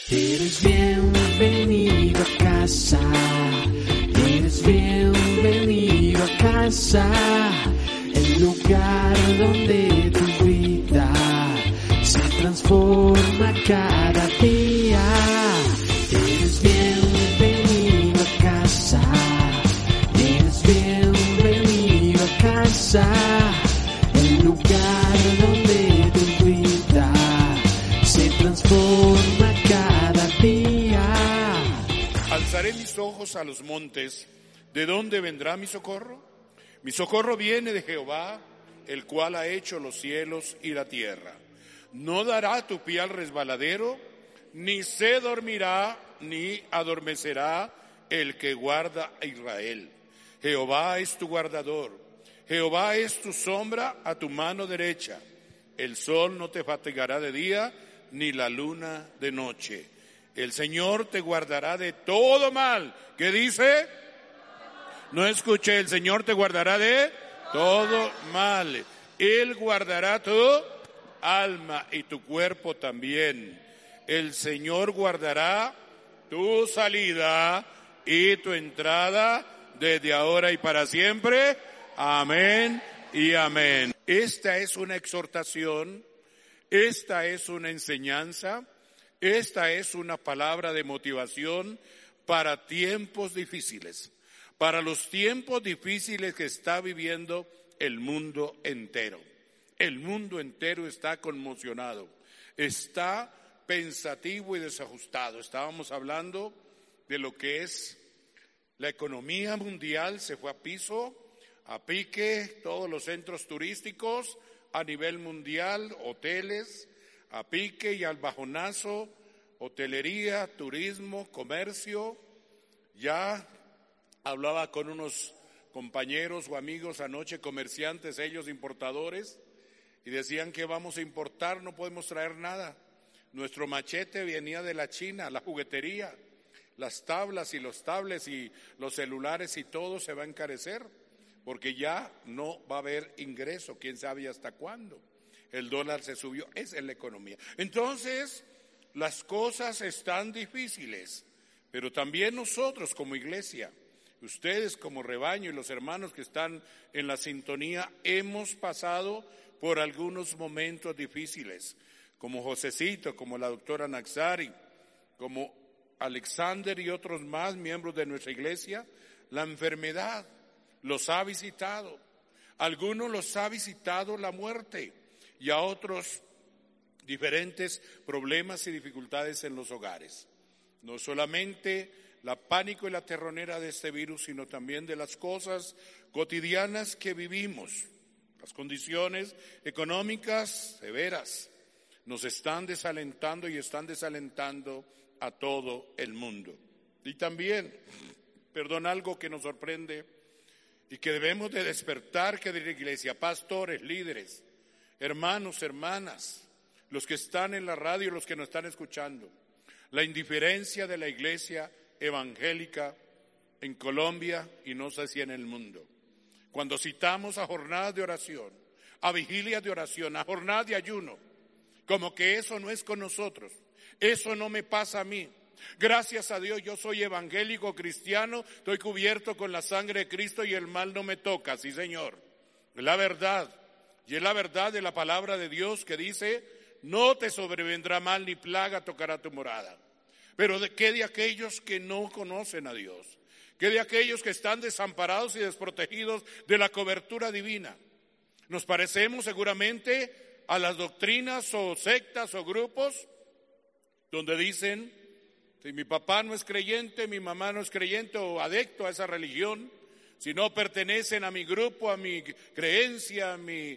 Eres bienvenido a casa. Eres bienvenido a casa. El lugar donde tu vida se transforma cada día. Eres bienvenido a casa. Eres bienvenido a casa. El lugar donde tu vida se transforma cada día. Alzaré mis ojos a los montes. ¿De dónde vendrá mi socorro? Mi socorro viene de Jehová, el cual ha hecho los cielos y la tierra. No dará tu pie al resbaladero, ni se dormirá, ni adormecerá el que guarda a Israel. Jehová es tu guardador. Jehová es tu sombra a tu mano derecha. El sol no te fatigará de día, ni la luna de noche. El Señor te guardará de todo mal. ¿Qué dice? No escuché. El Señor te guardará de todo mal. Él guardará tu alma y tu cuerpo también. El Señor guardará tu salida y tu entrada desde ahora y para siempre. Amén y amén. Esta es una exhortación, esta es una enseñanza, esta es una palabra de motivación para tiempos difíciles, para los tiempos difíciles que está viviendo el mundo entero. El mundo entero está conmocionado, está pensativo y desajustado. Estábamos hablando de lo que es la economía mundial, se fue a piso, a pique, todos los centros turísticos a nivel mundial, hoteles, a pique y al bajonazo, hotelería, turismo, comercio. Ya hablaba con unos compañeros o amigos anoche, comerciantes, ellos importadores, y decían que vamos a importar, no podemos traer nada. Nuestro machete venía de la China, la juguetería, las tablas y los tablets y los celulares y todo se va a encarecer, porque ya no va a haber ingreso, quién sabe hasta cuándo. El dólar se subió, esa es la economía. Entonces, las cosas están difíciles, pero también nosotros como iglesia, ustedes como rebaño y los hermanos que están en la sintonía, hemos pasado por algunos momentos difíciles, como Josecito, como la doctora Naxari, como Alexander y otros más miembros de nuestra iglesia. La enfermedad los ha visitado, algunos los ha visitado la muerte y a otros diferentes problemas y dificultades en los hogares. No solamente la pánico y la terronera de este virus, sino también de las cosas cotidianas que vivimos. Las condiciones económicas severas nos están desalentando y están desalentando a todo el mundo. Y también, algo que nos sorprende y que debemos de despertar que de la iglesia, pastores, líderes, hermanos, hermanas, los que están en la radio, los que nos están escuchando, la indiferencia de la iglesia evangélica en Colombia y no sé si en el mundo. Cuando citamos a jornadas de oración, a vigilias de oración, a jornadas de ayuno, como que eso no es con nosotros, eso no me pasa a mí. Gracias a Dios yo soy evangélico cristiano, estoy cubierto con la sangre de Cristo y el mal no me toca, sí Señor. Es la verdad, y es la verdad de la palabra de Dios que dice, no te sobrevendrá mal ni plaga tocará tu morada. Pero ¿qué de aquellos que no conocen a Dios? ¿Qué de aquellos que están desamparados y desprotegidos de la cobertura divina? Nos parecemos seguramente a las doctrinas o sectas o grupos donde dicen, si mi papá no es creyente, mi mamá no es creyente o adepto a esa religión, si no pertenecen a mi grupo, a mi creencia, a mi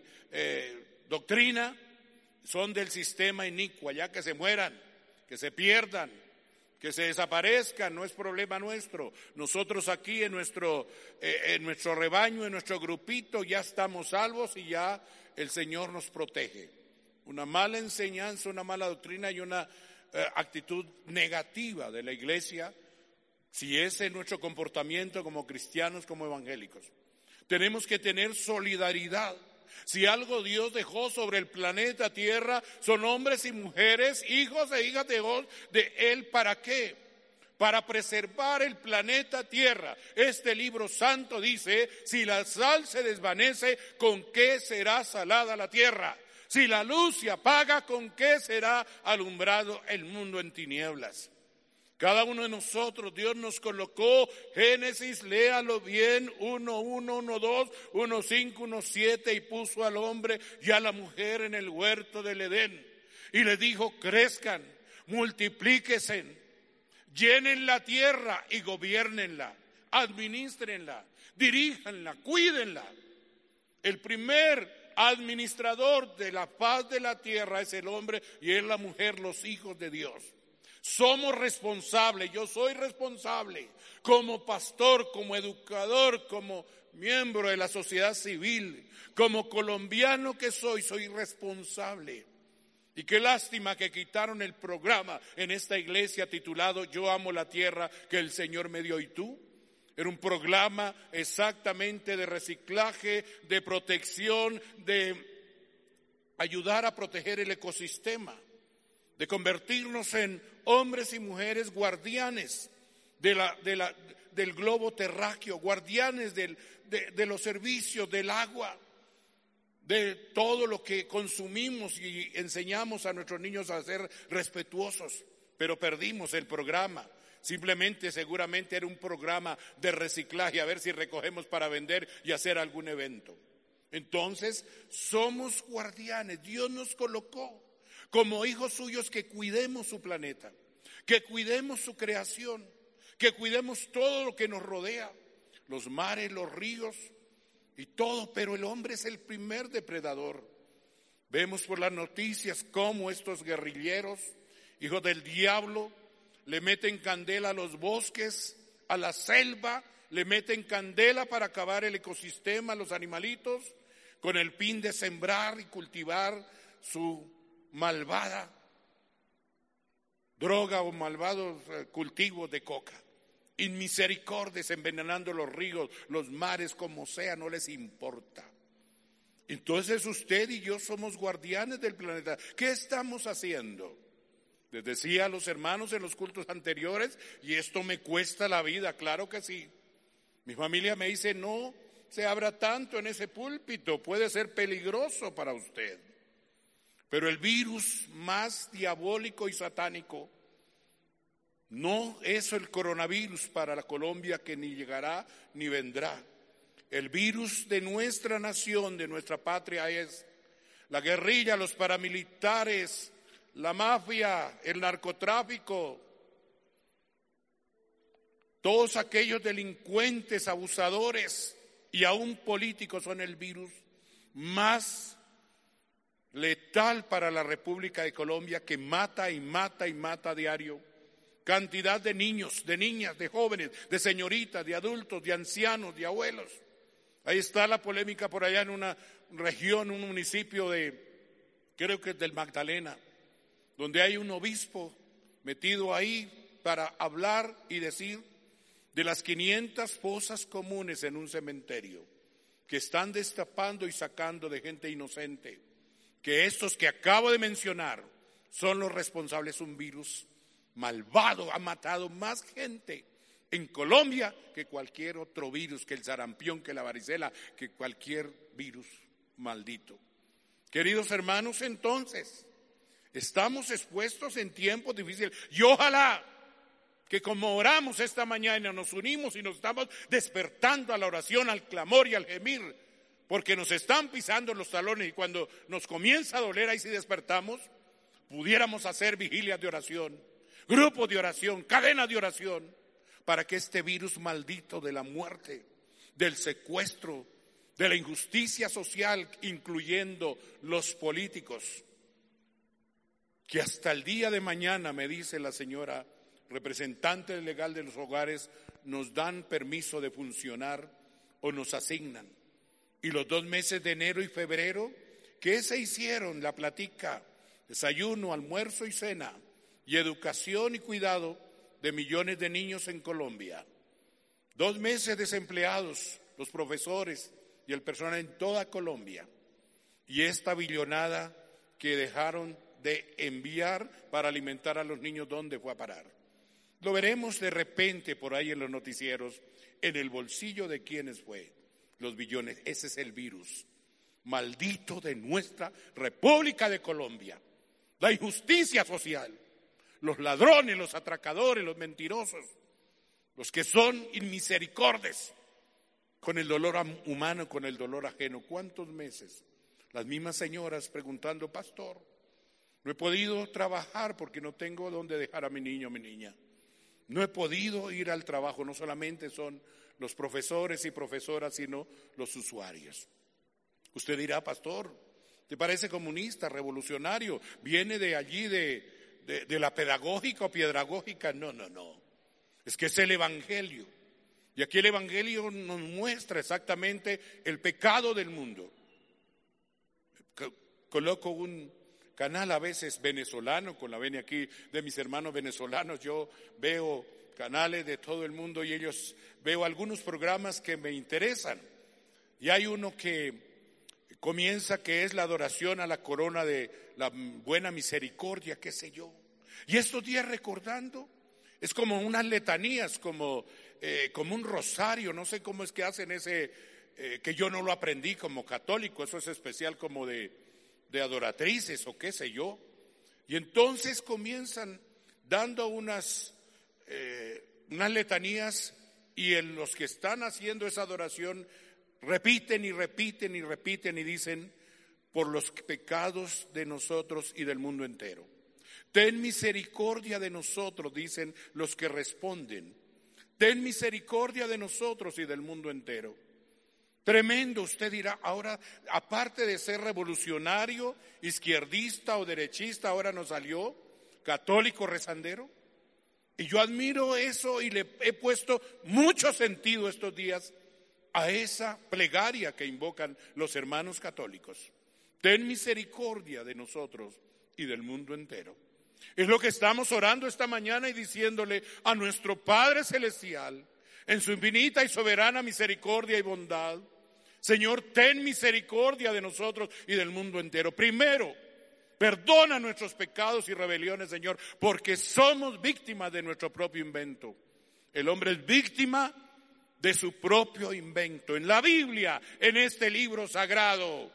doctrina, son del sistema inicuo, ya que se mueran, que se pierdan, que se desaparezcan, no es problema nuestro. Nosotros aquí en nuestro rebaño, en nuestro grupito, ya estamos salvos y ya el Señor nos protege. Una mala enseñanza, una mala doctrina y una actitud negativa de la iglesia, si ese es nuestro comportamiento como cristianos, como evangélicos. Tenemos que tener solidaridad. Si algo Dios dejó sobre el planeta Tierra, son hombres y mujeres, hijos e hijas de Dios, de Él. ¿Para qué? Para preservar el planeta Tierra. Este libro santo dice, si la sal se desvanece, ¿con qué será salada la tierra? Si la luz se apaga, ¿con qué será alumbrado el mundo en tinieblas? Cada uno de nosotros, Dios nos colocó, Génesis, léalo bien, 1:1, 1:2, 1:5, 1:7, y puso al hombre y a la mujer en el huerto del Edén. Y le dijo, crezcan, multiplíquense, llenen la tierra y gobiernenla, administrenla, diríjanla, cuídenla. El primer administrador de la paz de la tierra es el hombre y es la mujer, los hijos de Dios. Somos responsables, yo soy responsable como pastor, como educador, como miembro de la sociedad civil, como colombiano que soy responsable. Y qué lástima que quitaron el programa en esta iglesia titulado Yo amo la tierra que el Señor me dio y tú. Era un programa exactamente de reciclaje, de protección, de ayudar a proteger el ecosistema, de convertirnos en hombres y mujeres guardianes del globo terráqueo, guardianes de los servicios, del agua, de todo lo que consumimos y enseñamos a nuestros niños a ser respetuosos, pero perdimos el programa. Simplemente, seguramente era un programa de reciclaje, a ver si recogemos para vender y hacer algún evento. Entonces, somos guardianes. Dios nos colocó como hijos suyos que cuidemos su planeta, que cuidemos su creación, que cuidemos todo lo que nos rodea, los mares, los ríos y todo, pero el hombre es el primer depredador. Vemos por las noticias cómo estos guerrilleros, hijos del diablo, le meten candela a los bosques, a la selva, le meten candela para acabar el ecosistema, los animalitos, con el fin de sembrar y cultivar su malvada droga o malvados cultivos de coca. Inmisericordias, envenenando los ríos, los mares, como sea, no les importa. Entonces usted y yo somos guardianes del planeta. ¿Qué estamos haciendo? Les decía a los hermanos en los cultos anteriores, y esto me cuesta la vida, claro que sí. Mi familia me dice, no se abra tanto en ese púlpito, puede ser peligroso para usted. Pero el virus más diabólico y satánico no es el coronavirus para la Colombia, que ni llegará ni vendrá. El virus de nuestra nación, de nuestra patria, es la guerrilla, los paramilitares, la mafia, el narcotráfico, todos aquellos delincuentes, abusadores y aún políticos son el virus más letal para la República de Colombia, que mata y mata y mata a diario. Cantidad de niños, de niñas, de jóvenes, de señoritas, de adultos, de ancianos, de abuelos. Ahí está la polémica por allá en una región, un municipio creo que es del Magdalena, donde hay un obispo metido ahí para hablar y decir de las 500 fosas comunes en un cementerio que están destapando y sacando de gente inocente, que estos que acabo de mencionar son los responsables. Un virus malvado ha matado más gente en Colombia que cualquier otro virus, que el sarampión, que la varicela, que cualquier virus maldito. Queridos hermanos, entonces, estamos expuestos en tiempos difíciles y ojalá que como oramos esta mañana nos unimos y nos estamos despertando a la oración, al clamor y al gemir, porque nos están pisando los talones, y cuando nos comienza a doler, ahí sí despertamos, pudiéramos hacer vigilias de oración, grupos de oración, cadenas de oración, para que este virus maldito de la muerte, del secuestro, de la injusticia social, incluyendo los políticos, que hasta el día de mañana, me dice la señora representante legal de los hogares, nos dan permiso de funcionar o nos asignan. Y los 2 meses de enero y febrero, ¿qué se hicieron? La platica, desayuno, almuerzo y cena, y educación y cuidado de millones de niños en Colombia. 2 meses desempleados, los profesores y el personal en toda Colombia. Y esta billonada que dejaron de enviar para alimentar a los niños, ¿dónde fue a parar? Lo veremos de repente por ahí en los noticieros, en el bolsillo de quienes fue. Los billones, ese es el virus maldito de nuestra República de Colombia. La injusticia social, los ladrones, los atracadores, los mentirosos, los que son inmisericordes con el dolor humano, con el dolor ajeno. ¿Cuántos meses? Las mismas señoras preguntando: pastor, no he podido trabajar porque no tengo dónde dejar a mi niño o mi niña. No he podido ir al trabajo. No solamente son los profesores y profesoras, sino los usuarios. Usted dirá: pastor, ¿te parece comunista, revolucionario? ¿Viene de allí, de la pedagógica o piedragógica? No. Es que es el Evangelio. Y aquí el Evangelio nos muestra exactamente el pecado del mundo. Coloco un canal a veces venezolano, con la venia aquí de mis hermanos venezolanos. Yo veo canales de todo el mundo y veo algunos programas que me interesan. Y hay uno que comienza, que es la adoración a la corona de la buena misericordia, qué sé yo. Y estos días recordando, es como unas letanías, como un rosario, no sé cómo es que hacen ese, que yo no lo aprendí como católico, eso es especial como de adoratrices o qué sé yo. Y entonces comienzan dando unas letanías, y en los que están haciendo esa adoración repiten y dicen: por los pecados de nosotros y del mundo entero. Ten misericordia de nosotros, dicen los que responden. Ten misericordia de nosotros y del mundo entero. Tremendo. Usted dirá: ahora, aparte de ser revolucionario, izquierdista o derechista, ahora nos salió católico rezandero. Y yo admiro eso y le he puesto mucho sentido estos días a esa plegaria que invocan los hermanos católicos. Ten misericordia de nosotros y del mundo entero. Es lo que estamos orando esta mañana y diciéndole a nuestro Padre Celestial, en su infinita y soberana misericordia y bondad: Señor, ten misericordia de nosotros y del mundo entero. Primero, perdona nuestros pecados y rebeliones, Señor, porque somos víctimas de nuestro propio invento. El hombre es víctima de su propio invento. En la Biblia, en este libro sagrado,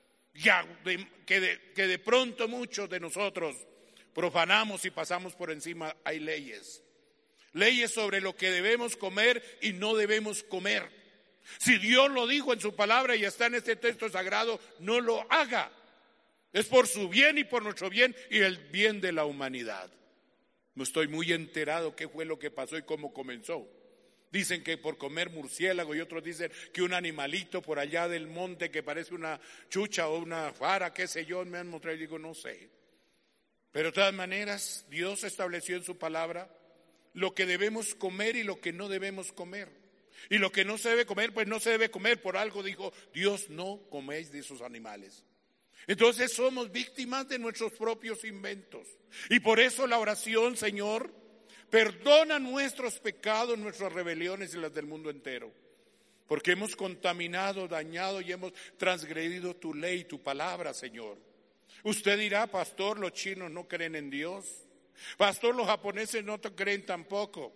que de pronto muchos de nosotros profanamos y pasamos por encima, hay leyes. Leyes sobre lo que debemos comer y no debemos comer. Si Dios lo dijo en su palabra y está en este texto sagrado, no lo haga. Es por su bien y por nuestro bien y el bien de la humanidad. No estoy muy enterado qué fue lo que pasó y cómo comenzó. Dicen que por comer murciélago, y otros dicen que un animalito por allá del monte que parece una chucha o una fara, qué sé yo, me han mostrado y digo: no sé. Pero de todas maneras, Dios estableció en su palabra lo que debemos comer y lo que no debemos comer. Y lo que no se debe comer, pues no se debe comer. Por algo dijo Dios: no coméis de esos animales. Entonces somos víctimas de nuestros propios inventos. Y por eso la oración: Señor, perdona nuestros pecados, nuestras rebeliones y las del mundo entero. Porque hemos contaminado, dañado y hemos transgredido tu ley, tu palabra, Señor. Usted dirá: pastor, los chinos no creen en Dios. Pastor, los japoneses no creen tampoco.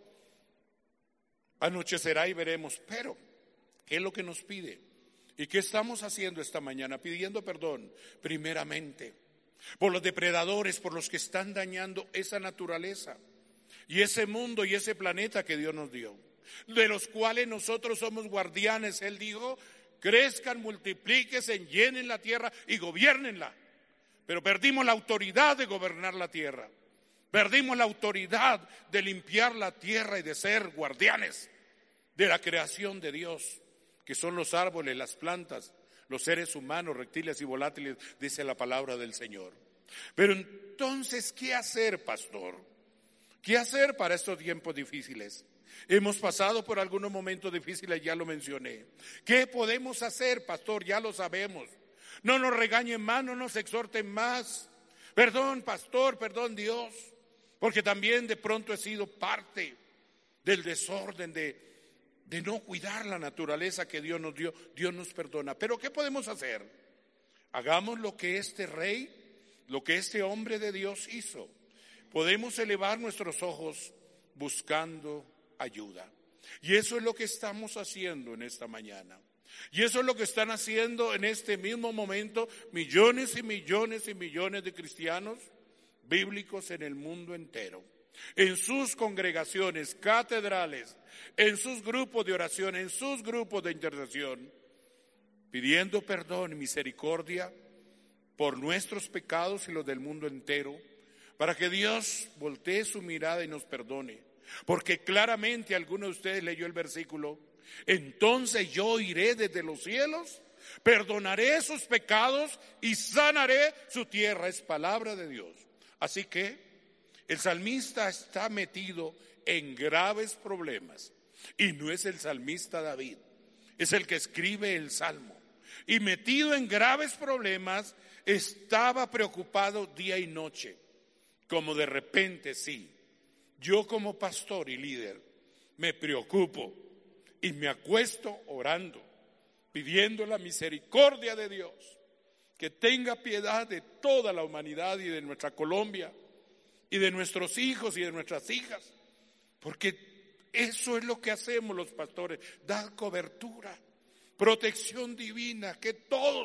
Anochecerá y veremos. Pero, ¿qué es lo que nos pide? ¿Y qué estamos haciendo esta mañana? Pidiendo perdón, primeramente, por los depredadores, por los que están dañando esa naturaleza y ese mundo y ese planeta que Dios nos dio, de los cuales nosotros somos guardianes. Él dijo: crezcan, multiplíquense, llenen la tierra y gobiernenla. Pero perdimos la autoridad de gobernar la tierra. Perdimos la autoridad de limpiar la tierra y de ser guardianes de la creación de Dios, que son los árboles, las plantas, los seres humanos, reptiles y volátiles, dice la palabra del Señor. Pero entonces, ¿qué hacer, pastor? ¿Qué hacer para estos tiempos difíciles? Hemos pasado por algunos momentos difíciles, ya lo mencioné. ¿Qué podemos hacer, pastor? Ya lo sabemos. No nos regañen más, no nos exhorten más. Perdón, pastor, perdón, Dios, porque también de pronto he sido parte del desorden de no cuidar la naturaleza que Dios nos dio. Dios nos perdona. Pero ¿qué podemos hacer? Hagamos lo que este rey, lo que este hombre de Dios hizo. Podemos elevar nuestros ojos buscando ayuda. Y eso es lo que estamos haciendo en esta mañana. Y eso es lo que están haciendo en este mismo momento millones y millones y millones de cristianos bíblicos en el mundo entero. En sus congregaciones, catedrales, en sus grupos de oración, en sus grupos de intercesión, pidiendo perdón y misericordia por nuestros pecados y los del mundo entero, para que Dios voltee su mirada y nos perdone. Porque claramente alguno de ustedes leyó el versículo: entonces yo iré desde los cielos, perdonaré sus pecados y sanaré su tierra. Es palabra de Dios. Así que el salmista está metido en graves problemas. Y no es el salmista David, es el que escribe el salmo. Y metido en graves problemas, estaba preocupado día y noche. Como de repente, sí, yo como pastor y líder me preocupo y me acuesto orando, pidiendo la misericordia de Dios, que tenga piedad de toda la humanidad y de nuestra Colombia y de nuestros hijos y de nuestras hijas, porque eso es lo que hacemos los pastores, dar cobertura, protección divina, que todos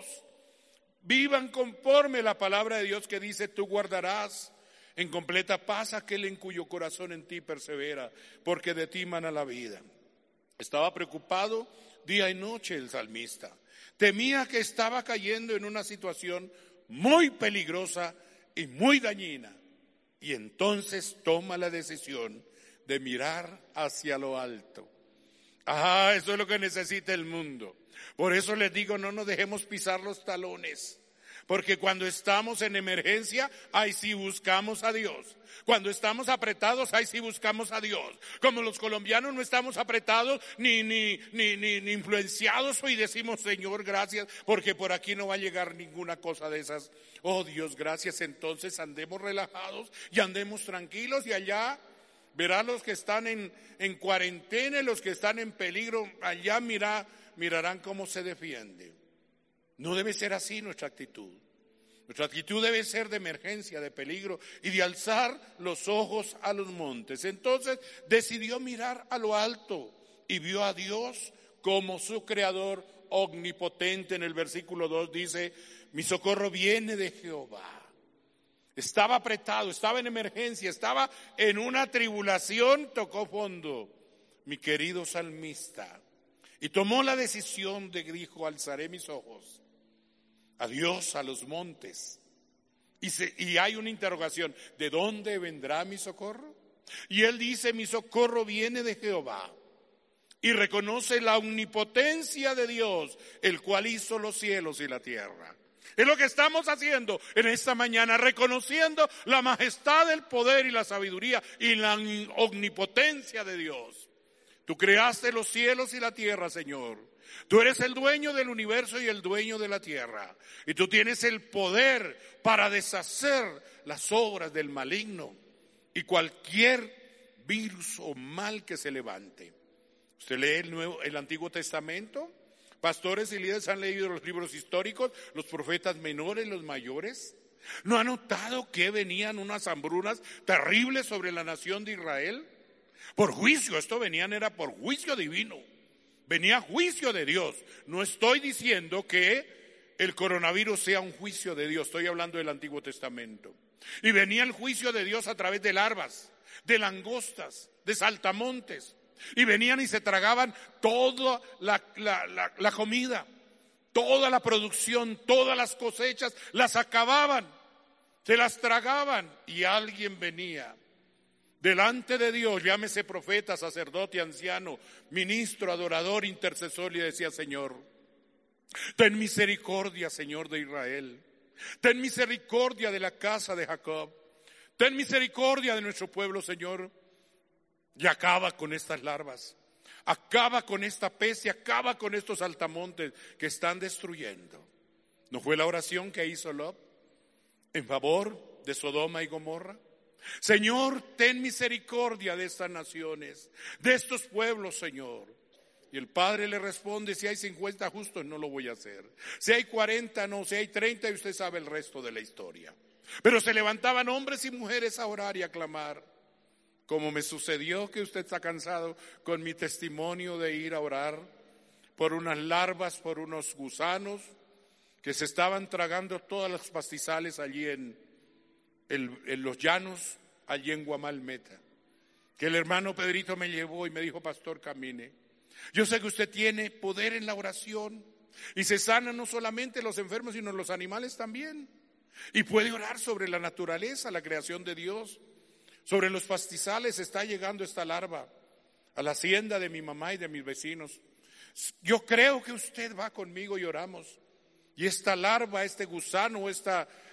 vivan conforme la palabra de Dios que dice: tú guardarás en completa paz aquel en cuyo corazón en ti persevera, porque de ti mana la vida. Estaba preocupado día y noche el salmista. Temía que estaba cayendo en una situación muy peligrosa y muy dañina. Y entonces toma la decisión de mirar hacia lo alto. Eso es lo que necesita el mundo. Por eso les digo, no nos dejemos pisar los talones. Porque cuando estamos en emergencia, ahí sí buscamos a Dios. Cuando estamos apretados, ahí sí buscamos a Dios. Como los colombianos no estamos apretados ni influenciados, y decimos: Señor, gracias, porque por aquí no va a llegar ninguna cosa de esas. Oh Dios, gracias. Entonces andemos relajados y andemos tranquilos, y allá verá los que están en cuarentena, los que están en peligro, allá mirarán cómo se defiende. No debe ser así nuestra actitud. Nuestra actitud debe ser de emergencia, de peligro y de alzar los ojos a los montes. Entonces decidió mirar a lo alto y vio a Dios como su creador omnipotente. En el versículo 2 dice: mi socorro viene de Jehová. Estaba apretado, estaba en emergencia, estaba en una tribulación, tocó fondo mi querido salmista. Y tomó la decisión dijo: alzaré mis ojos a Dios, a los montes. Y hay una interrogación: ¿de dónde vendrá mi socorro? Y él dice: mi socorro viene de Jehová. Y reconoce la omnipotencia de Dios, el cual hizo los cielos y la tierra. Es lo que estamos haciendo en esta mañana, reconociendo la majestad, el poder y la sabiduría y la omnipotencia de Dios. Tú creaste los cielos y la tierra, Señor. Tú eres el dueño del universo y el dueño de la tierra. Y tú tienes el poder para deshacer las obras del maligno y cualquier virus o mal que se levante. Usted lee el Antiguo Testamento. Pastores y líderes han leído los libros históricos, los profetas menores, los mayores. ¿No ha notado que venían unas hambrunas terribles sobre la nación de Israel? Por juicio, era por juicio divino. Venía juicio de Dios. No estoy diciendo que el coronavirus sea un juicio de Dios, estoy hablando del Antiguo Testamento. Y venía el juicio de Dios a través de larvas, de langostas, de saltamontes. Y venían y se tragaban toda la comida, toda la producción, todas las cosechas, las acababan, se las tragaban. Y alguien venía delante de Dios, llámese profeta, sacerdote, anciano, ministro, adorador, intercesor, y decía: Señor, ten misericordia, Señor de Israel, ten misericordia de la casa de Jacob, ten misericordia de nuestro pueblo, Señor, y acaba con estas larvas, acaba con esta peste, acaba con estos saltamontes que están destruyendo. ¿No fue la oración que hizo Lot en favor de Sodoma y Gomorra? Señor, ten misericordia de estas naciones, de estos pueblos, Señor. Y el padre le responde: si hay 50 justos, no lo voy a hacer. Si hay 40, no. Si hay 30, y usted sabe el resto de la historia. Pero se levantaban hombres y mujeres a orar y a clamar. Como me sucedió que usted está cansado con mi testimonio de ir a orar por unas larvas, por unos gusanos que se estaban tragando todas las pastizales allí en los llanos, allí en Guamalmeta. Que el hermano Pedrito me llevó y me dijo: pastor, camine. Yo sé que usted tiene poder en la oración y se sanan no solamente los enfermos, sino los animales también. Y puede orar sobre la naturaleza, la creación de Dios. Sobre los pastizales está llegando esta larva a la hacienda de mi mamá y de mis vecinos. Yo creo que usted va conmigo y oramos. Y esta larva, este gusano, este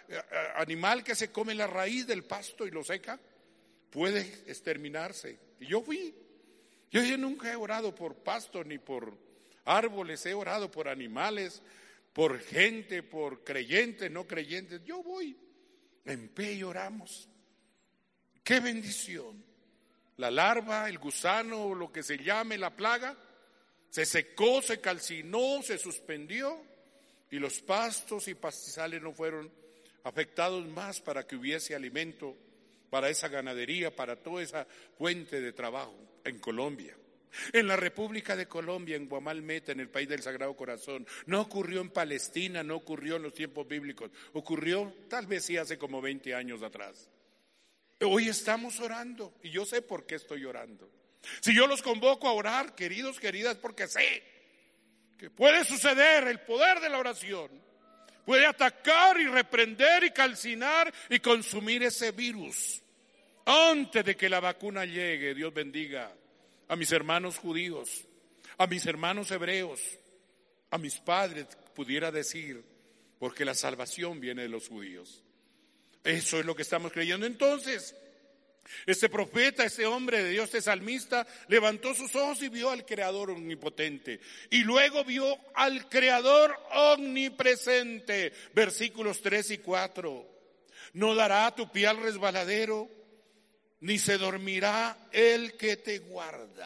animal que se come la raíz del pasto y lo seca, puede exterminarse. Y yo fui. Yo nunca he orado por pasto ni por árboles, he orado por animales, por gente, por creyentes, no creyentes. Yo voy en pie y oramos. ¡Qué bendición! La larva, el gusano, lo que se llame la plaga, se secó, se calcinó, se suspendió y los pastos y pastizales no fueron afectados más para que hubiese alimento para esa ganadería, para toda esa fuente de trabajo en Colombia. En la República de Colombia, en Guamalmeta, en el país del Sagrado Corazón. No ocurrió en Palestina, no ocurrió en los tiempos bíblicos. Ocurrió tal vez sí hace como 20 años atrás. Hoy estamos orando y yo sé por qué estoy orando. Si yo los convoco a orar, queridos, queridas, porque sé que puede suceder el poder de la oración. Puede atacar y reprender y calcinar y consumir ese virus. Antes de que la vacuna llegue, Dios bendiga a mis hermanos judíos, a mis hermanos hebreos, a mis padres, pudiera decir, porque la salvación viene de los judíos. Eso es lo que estamos creyendo. Entonces, este profeta, este hombre de Dios, este salmista, levantó sus ojos y vio al Creador omnipotente. Y luego vio al Creador omnipresente. Versículos 3 y 4. No dará tu pie al resbaladero, ni se dormirá el que te guarda.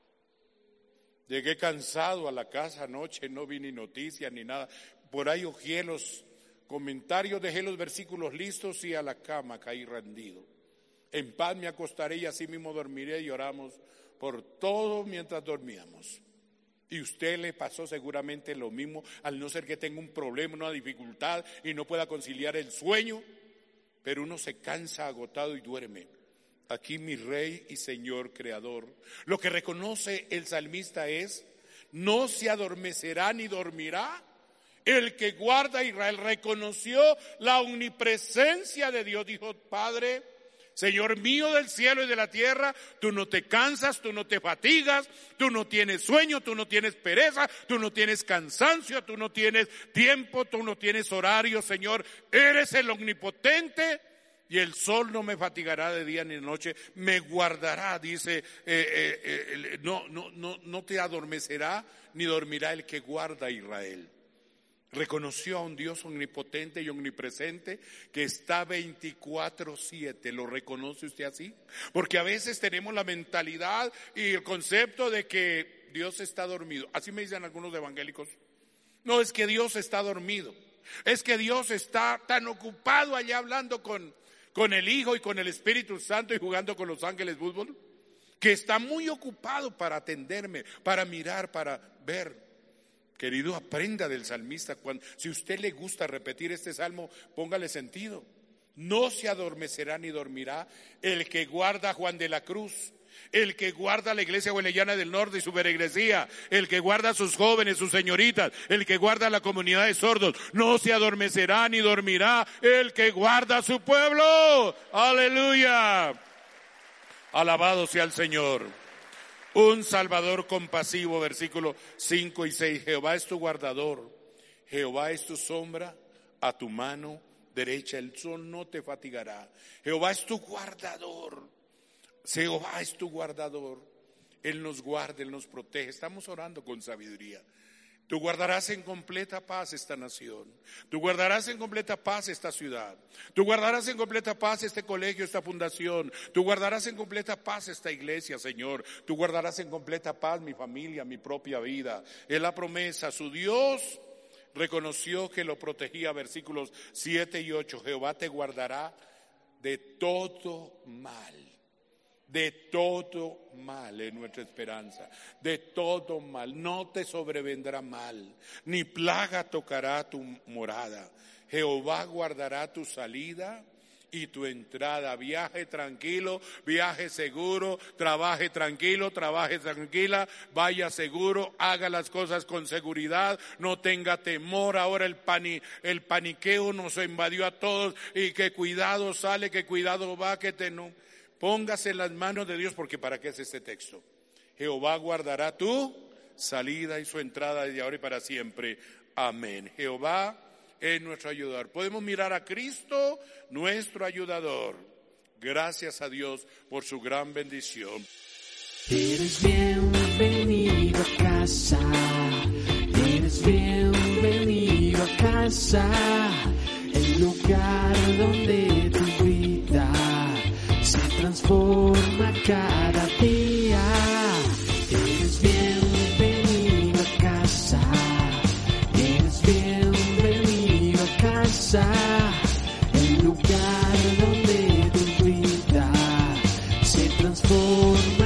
Llegué cansado a la casa anoche, no vi ni noticias ni nada. Por ahí ojeé los comentarios, dejé los versículos listos y a la cama caí rendido. En paz me acostaré y así mismo dormiré, y oramos por todo mientras dormíamos. Y usted le pasó seguramente lo mismo, al no ser que tenga un problema, una dificultad y no pueda conciliar el sueño, pero uno se cansa agotado y duerme. Aquí mi Rey y Señor Creador. Lo que reconoce el salmista es: no se adormecerá ni dormirá el que guarda a Israel. Reconoció la omnipresencia de Dios. Dijo: Padre, Señor mío del cielo y de la tierra, tú no te cansas, tú no te fatigas, tú no tienes sueño, tú no tienes pereza, tú no tienes cansancio, tú no tienes tiempo, tú no tienes horario, Señor. Eres el omnipotente. Y el sol no me fatigará de día ni de noche, me guardará, dice, no te adormecerá ni dormirá el que guarda a Israel. Reconoció a un Dios omnipotente y omnipresente que está 24/7. ¿Lo reconoce usted así? Porque a veces tenemos la mentalidad y el concepto de que Dios está dormido. Así me dicen algunos evangélicos. No, es que Dios está dormido. Es que Dios está tan ocupado allá hablando con el Hijo y con el Espíritu Santo y jugando con los ángeles fútbol, que está muy ocupado para atenderme, para mirar, para ver. Querido, aprenda del salmista. Si usted le gusta repetir este salmo, póngale sentido. No se adormecerá ni dormirá el que guarda a Juan de la Cruz, el que guarda la iglesia huelellana del norte y su feligresía, el que guarda a sus jóvenes, sus señoritas, el que guarda a la comunidad de sordos. No se adormecerá ni dormirá el que guarda a su pueblo. Aleluya. Alabado sea el Señor. Un Salvador compasivo, versículos 5 y 6. Jehová es tu guardador, Jehová es tu sombra a tu mano derecha, el sol no te fatigará. Jehová es tu guardador, Jehová es tu guardador. Él nos guarda, Él nos protege. Estamos orando con sabiduría. Tú guardarás en completa paz esta nación. Tú guardarás en completa paz esta ciudad. Tú guardarás en completa paz este colegio, esta fundación. Tú guardarás en completa paz esta iglesia, Señor. Tú guardarás en completa paz mi familia, mi propia vida. Es la promesa. Su Dios reconoció que lo protegía. Versículos 7 y 8. Jehová te guardará de todo mal. De todo mal es nuestra esperanza, de todo mal, no te sobrevendrá mal, ni plaga tocará tu morada. Jehová guardará tu salida y tu entrada. Viaje tranquilo, viaje seguro, trabaje tranquilo, trabaje tranquila, vaya seguro, haga las cosas con seguridad, no tenga temor. Ahora el paniqueo nos invadió a todos y que cuidado sale, que cuidado va, que te no. Póngase en las manos de Dios, porque ¿para qué es este texto? Jehová guardará tu salida y su entrada desde ahora y para siempre. Amén. Jehová es nuestro ayudador. Podemos mirar a Cristo, nuestro ayudador. Gracias a Dios por su gran bendición. Eres bienvenido a casa. Eres bienvenido a casa. El lugar donde tu vida se transforma cada día. Eres bienvenido a casa. Eres bienvenido a casa. El lugar donde tu vida se transforma